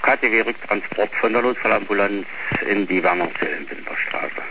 KTW Rücktransport von der Notfallambulanz in die Wernerzellen-Winterstraße.